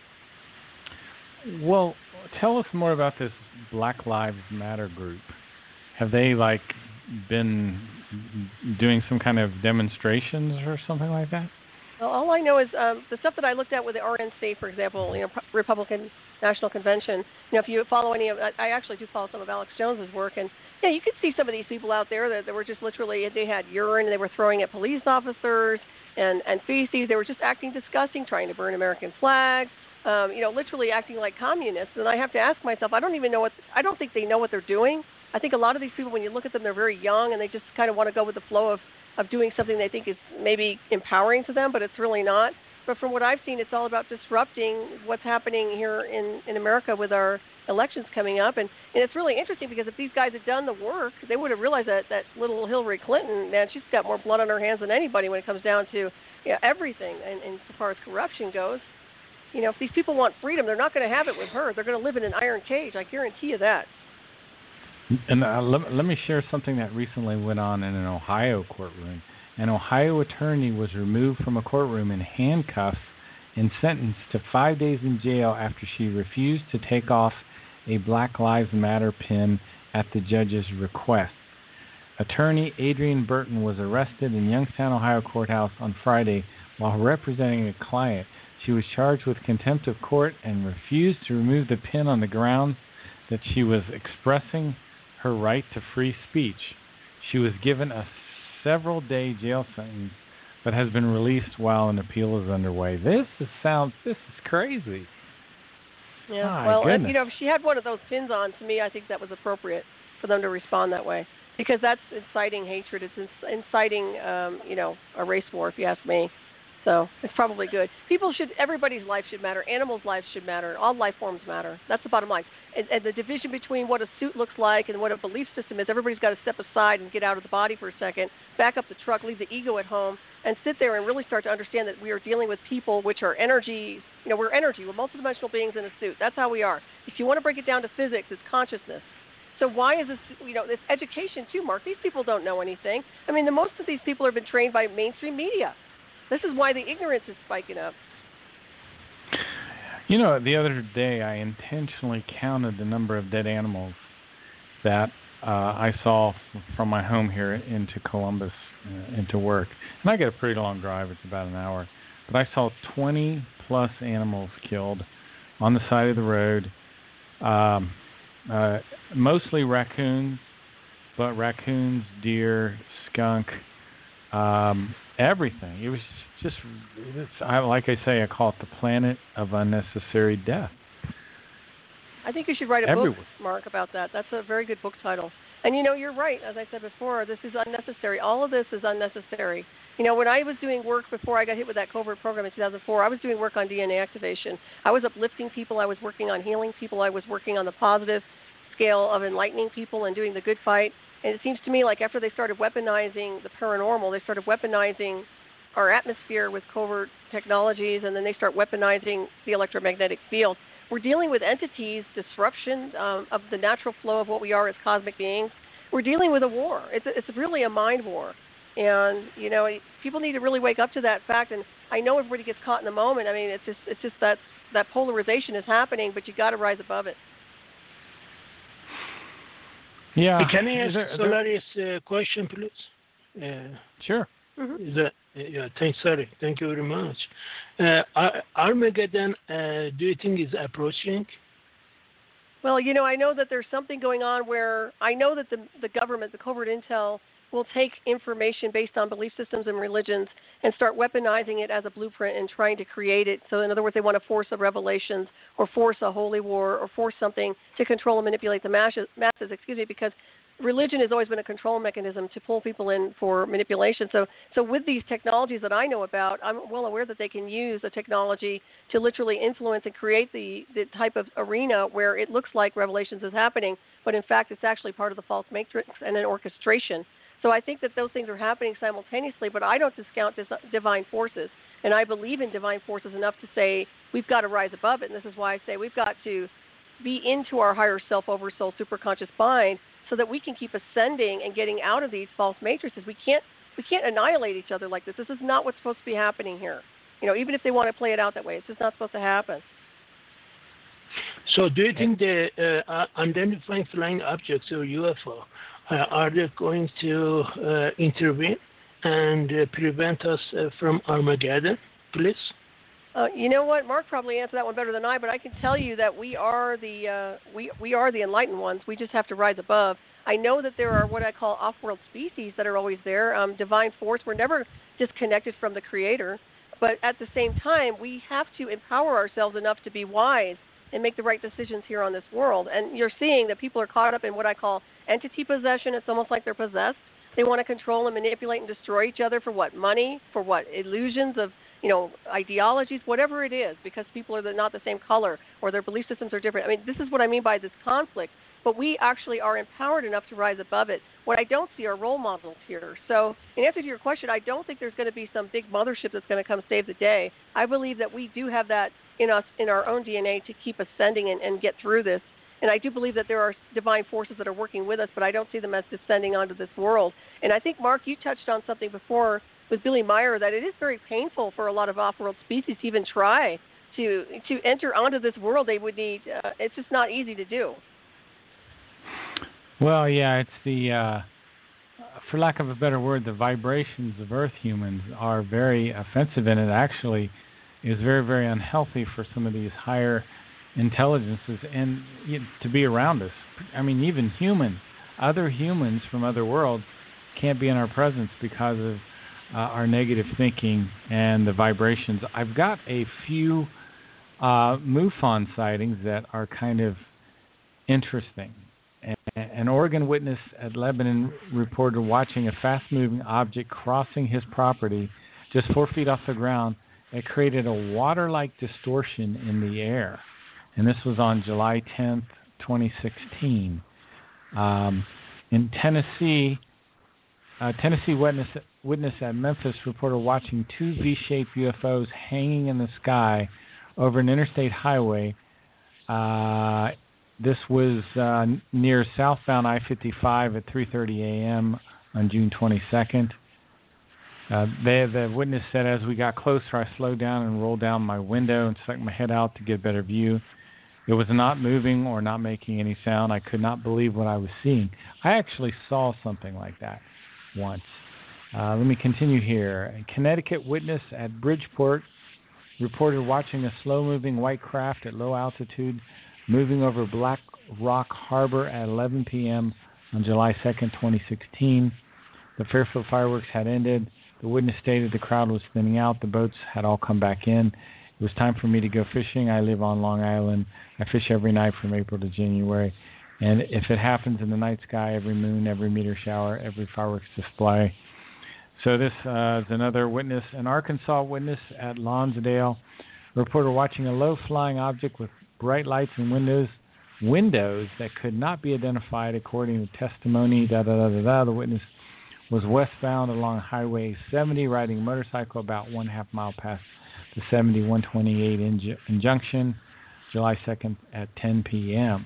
Well, tell us more about this Black Lives Matter group. Have they like been doing some kind of demonstrations or something like that? Well, all I know is um, the stuff that I looked at with the R N C, for example, you know, Republican National Convention. You know, if you follow any of, I actually do follow some of Alex Jones's work, and yeah, you could see some of these people out there that, that were just literally, they had urine, and they were throwing at police officers, and and feces. They were just acting disgusting, trying to burn American flags. Um, you know, literally acting like communists. And I have to ask myself, I don't even know what, I don't think they know what they're doing. I think a lot of these people, when you look at them, they're very young, and they just kind of want to go with the flow of of doing something they think is maybe empowering to them, but it's really not. But from what I've seen, it's all about disrupting what's happening here in, in America with our elections coming up. And, and it's really interesting because if these guys had done the work, they would have realized that, that little Hillary Clinton, man, she's got more blood on her hands than anybody when it comes down to you know, everything. And, and as far as corruption goes, you know, if these people want freedom, they're not going to have it with her. They're going to live in an iron cage. I guarantee you that. And uh, let, let me share something that recently went on in an Ohio courtroom. An Ohio attorney was removed from a courtroom in handcuffs and sentenced to five days in jail after she refused to take off a Black Lives Matter pin at the judge's request. Attorney Adrian Burton was arrested in Youngstown, Ohio courthouse on Friday while representing a client. She was charged with contempt of court and refused to remove the pin on the grounds that she was expressing her right to free speech. She was given a several-day jail sentence, but has been released while an appeal is underway. This is sounds. This is crazy. Yeah. My well, and, goodness. you know, if she had one of those pins on, to me, I think that was appropriate for them to respond that way because that's inciting hatred. It's inciting, um, you know, a race war, if you ask me. So it's probably good. People should, everybody's life should matter. Animals' lives should matter. All life forms matter. That's the bottom line. And, and the division between what a suit looks like and what a belief system is, everybody's got to step aside and get out of the body for a second, back up the truck, leave the ego at home, and sit there and really start to understand that we are dealing with people which are energy, you know, we're energy, we're multidimensional beings in a suit. That's how we are. If you want to break it down to physics, it's consciousness. So why is this, you know, this education too, Mark? These people don't know anything. I mean, the most of these people have been trained by mainstream media. This is why the ignorance is spiking up. You know, the other day I intentionally counted the number of dead animals that uh, I saw f- from my home here into Columbus, uh, into work. And I get a pretty long drive. It's about an hour. But I saw twenty plus animals killed on the side of the road. Um, uh, mostly raccoons, but raccoons, deer, skunk, um, everything. It was just, it's, I, like I say, I call it the planet of unnecessary death. I think you should write a Everywhere. book, Mark, about that. That's a very good book title. And, you know, you're right. As I said before, this is unnecessary. All of this is unnecessary. You know, when I was doing work before I got hit with that covert program in two thousand four, I was doing work on D N A activation. I was uplifting people. I was working on healing people. I was working on the positive scale of enlightening people and doing the good fight. And it seems to me like after they started weaponizing the paranormal, they started weaponizing our atmosphere with covert technologies, and then they start weaponizing the electromagnetic field. We're dealing with entities, disruption um, of the natural flow of what we are as cosmic beings. We're dealing with a war. It's a, it's really a mind war. And, you know, people need to really wake up to that fact. And I know everybody gets caught in the moment. I mean, it's just it's just that that polarization is happening, but you got to rise above it. Yeah. Can I ask there, Solaris a uh, question, please? Uh, sure. Mm-hmm. Is that, yeah, thanks, sorry. Thank you very much. Uh, Armageddon, uh, do you think is approaching? Well, you know, I know that there's something going on where I know that the the government, the covert intel, will take information based on belief systems and religions and start weaponizing it as a blueprint and trying to create it. So, in other words, they want to force a revelations or force a holy war or force something to control and manipulate the masses, masses excuse me, because religion has always been a control mechanism to pull people in for manipulation. So, so with these technologies that I know about, I'm well aware that they can use a technology to literally influence and create the, the type of arena where it looks like revelations is happening, but in fact it's actually part of the false matrix and an orchestration. So I think that those things are happening simultaneously, but I don't discount dis- divine forces. And I believe in divine forces enough to say we've got to rise above it. And this is why I say we've got to be into our higher self, oversoul, superconscious mind so that we can keep ascending and getting out of these false matrices. We can't we can't annihilate each other like this. This is not what's supposed to be happening here. You know, even if they want to play it out that way, it's just not supposed to happen. So do you think the uh, unidentified flying objects or U F O, uh, are they going to uh, intervene and uh, prevent us uh, from Armageddon, please? Uh, you know what? Mark probably answered that one better than I, but I can tell you that we are the uh, we we are the enlightened ones. We just have to rise above. I know that there are what I call off-world species that are always there. Um, divine force. We're never disconnected from the Creator, but at the same time, we have to empower ourselves enough to be wise and make the right decisions here on this world. And you're seeing that people are caught up in what I call entity possession. It's almost like they're possessed. They want to control and manipulate and destroy each other for what? Money? For what? Illusions of, you know, ideologies, whatever it is, because people are not the same color or their belief systems are different. I mean, this is what I mean by this conflict. But we actually are empowered enough to rise above it. What I don't see are role models here. So in answer to your question, I don't think there's going to be some big mothership that's going to come save the day. I believe that we do have that in us, in our own D N A, to keep ascending and, and get through this. And I do believe that there are divine forces that are working with us, but I don't see them as descending onto this world. And I think, Mark, you touched on something before with Billy Meyer, that it is very painful for a lot of off-world species to even try to to enter onto this world. They would need, uh, it's just not easy to do. Well, yeah, it's the, uh, for lack of a better word, the vibrations of Earth humans are very offensive, and it actually is very, very unhealthy for some of these higher intelligences and you know, to be around us. I mean, even humans, other humans from other worlds can't be in our presence because of uh, our negative thinking and the vibrations. I've got a few uh, MUFON sightings that are kind of interesting. An Oregon witness at Lebanon reported watching a fast-moving object crossing his property just four feet off the ground. It created a water-like distortion in the air. And this was on July tenth, twenty sixteen. Um, in Tennessee, A Tennessee witness, witness at Memphis reported watching two V-shaped U F Os hanging in the sky over an interstate highway. Uh, this was uh, near southbound I fifty-five at three thirty a.m. on June twenty-second. Uh, they, the witness said, as we got closer, I slowed down and rolled down my window and stuck my head out to get a better view. It was not moving or not making any sound. I could not believe what I was seeing. I actually saw something like that once. Uh, let me continue here. A Connecticut witness at Bridgeport reported watching a slow-moving white craft at low altitude moving over Black Rock Harbor at eleven p.m. on July second, twenty sixteen. The Fairfield fireworks had ended. The witness stated the crowd was thinning out. The boats had all come back in. It was time for me to go fishing. I live on Long Island. I fish every night from April to January. And if it happens in the night sky, every moon, every meteor shower, every fireworks display. So this uh, is another witness. An Arkansas witness at Lonsdale reported watching a low-flying object with bright lights and windows windows that could not be identified according to testimony. Da, da, da, da, da. The witness was westbound along Highway seventy, riding a motorcycle about one half mile past the seventy one twenty-eight inj- injunction, July second at ten p.m.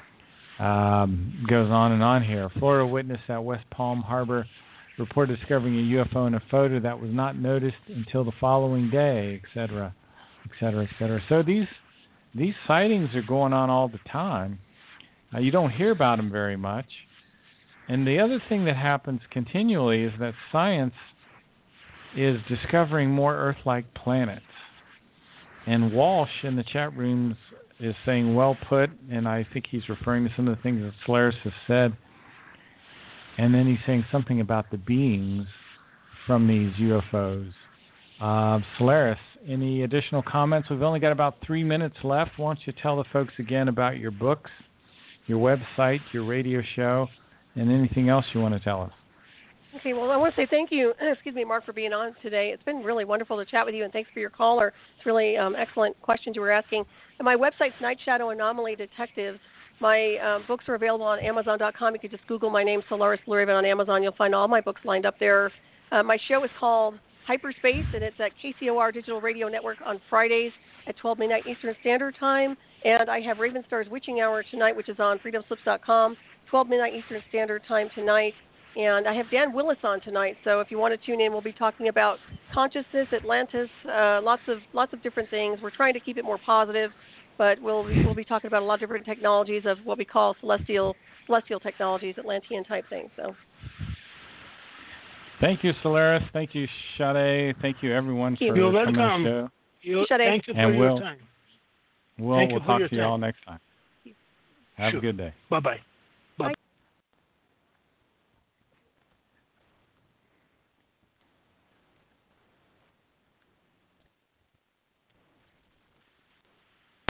Um, goes on and on here. A Florida witness at West Palm Harbor reported discovering a U F O in a photo that was not noticed until the following day, et cetera, et cetera, et cetera. So these these sightings are going on all the time. Uh, you don't hear about them very much. And the other thing that happens continually is that science is discovering more Earth-like planets. And Walsh in the chat rooms is saying, well put, and I think he's referring to some of the things that Solaris has said. And then he's saying something about the beings from these U F Os. Uh, Solaris, any additional comments? We've only got about three minutes left. Why don't you tell the folks again about your books, your website, your radio show, and anything else you want to tell us? Okay, well, I want to say thank you, excuse me, Mark, for being on today. It's been really wonderful to chat with you, and thanks for your caller. It's really um, excellent questions you were asking. And my website's Night Shadow Anomaly Detectives. My um, books are available on Amazon dot com. You can just Google my name, Solaris Blue Raven, on Amazon. You'll find all my books lined up there. Uh, my show is called Hyperspace, and it's at K C O R Digital Radio Network on Fridays at twelve midnight Eastern Standard Time. And I have Raven Star's Witching Hour tonight, which is on freedom slips dot com, twelve midnight Eastern Standard Time tonight. And I have Dan Willis on tonight, so if you want to tune in, we'll be talking about consciousness, Atlantis, uh, lots of lots of different things. We're trying to keep it more positive, but we'll we'll be talking about a lot of different technologies of what we call celestial celestial technologies, Atlantean type things. So, thank you, Solaris. Thank you, Sade. Thank you, everyone, Thank you. for You're coming welcome. on the show. You, Sade. thank you for And your we'll, time. We'll, Thank we'll you for talk your to you time. all next time. Have Sure. a good day. Bye-bye.